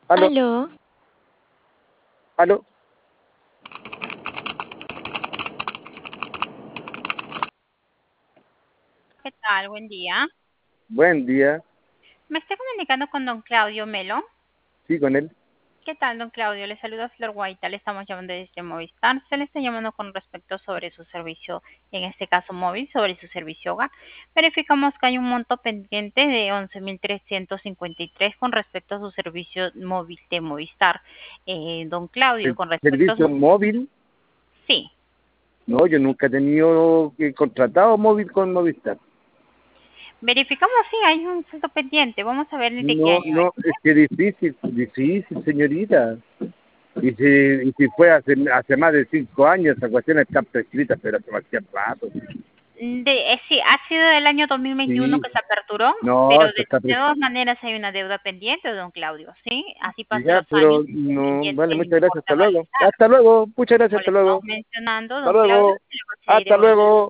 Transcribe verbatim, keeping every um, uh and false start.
Aló, Aló, aló. ¿Qué tal? Buen día. Buen día. Me estoy comunicando con don Claudio Melo. Sí, con él. ¿Qué tal, don Claudio? Le saluda Flor Guaita. Le estamos llamando desde Movistar. Se le está llamando con respecto sobre su servicio, en este caso móvil, sobre su servicio hogar. Verificamos que hay un monto pendiente de once mil trescientos cincuenta y tres con respecto a su servicio móvil de Movistar. Eh, don Claudio, El con respecto a servicio su... móvil. Sí. No, yo nunca he tenido eh, contratado móvil con Movistar. Verificamos, sí, hay un saldo pendiente. Vamos a ver de qué No, año no, es que difícil, difícil, señorita. Y si, y si fue hace, hace más de cinco años, esa cuestión está prescrita, pero hace bastante rato. De, eh, sí, ha sido del año dos mil veintiuno Sí, que se aperturó, no, pero esto de está prescrito. todas maneras hay una deuda pendiente, don Claudio, ¿sí? Así pasen Ya, los años, pero sigue no, pendiente vale, el muchas gracias, importe hasta a luego. valorar. Hasta luego, muchas gracias, Como le hasta estamos luego. mencionando, Hasta don Claudio, luego, se le va a seguir hasta devolviendo luego.